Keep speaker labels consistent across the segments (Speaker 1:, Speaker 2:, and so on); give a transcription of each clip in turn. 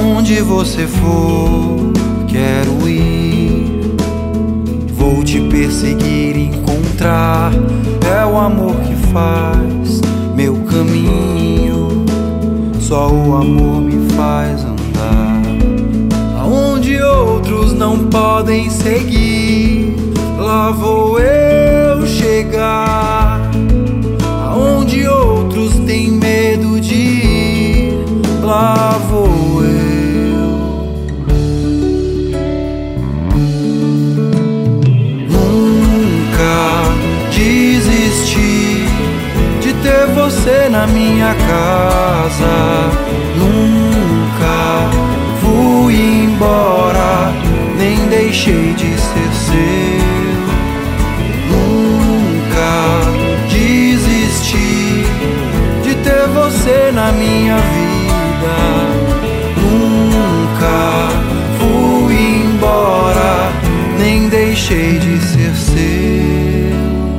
Speaker 1: Aonde você for, quero ir. Vou te perseguir e encontrar. É o amor que faz meu caminho. Só o amor me faz andar aonde outros não podem seguir. Lá vou eu chegar aonde outros têm medo de ir. Lá vou eu. Nunca desisti de ter você na minha casa. Nunca fui embora, nem deixei de ser seu. Nunca desisti de ter você na minha vida. Nunca fui embora, nem deixei de ser seu.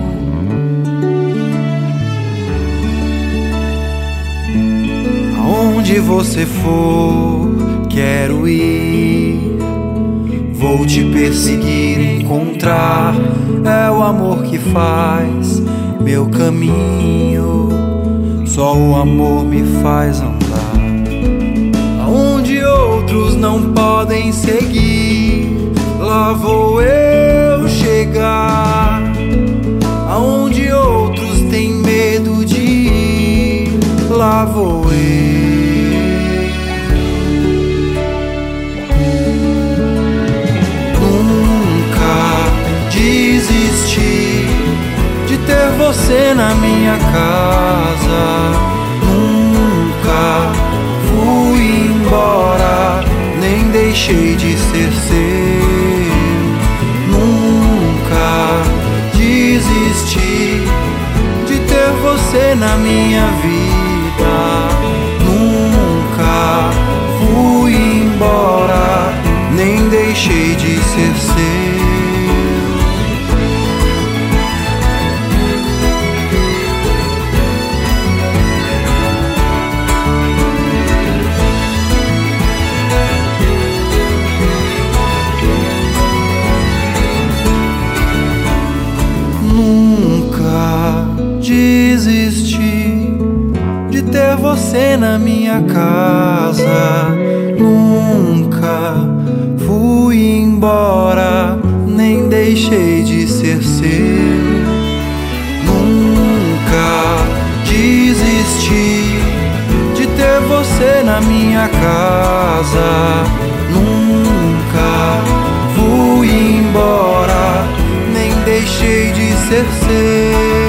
Speaker 1: Aonde você for, quero ir. Vou te perseguir e encontrar. É o amor que faz meu caminho. Só o amor me faz andar aonde outros não podem seguir. Lá vou eu chegar aonde outros têm medo de ir. Lá vou eu. Desisti de ter você na minha casa. Nunca fui embora, nem deixei de ser seu. Nunca desisti de ter você na minha vida. Nunca fui embora, nem deixei de ser seu. Nunca desisti de ter você na minha casa. Nunca fui embora, nem deixei de ser seu. Nunca desisti de ter você na minha casa. Nunca fui embora, nem deixei de ser seu.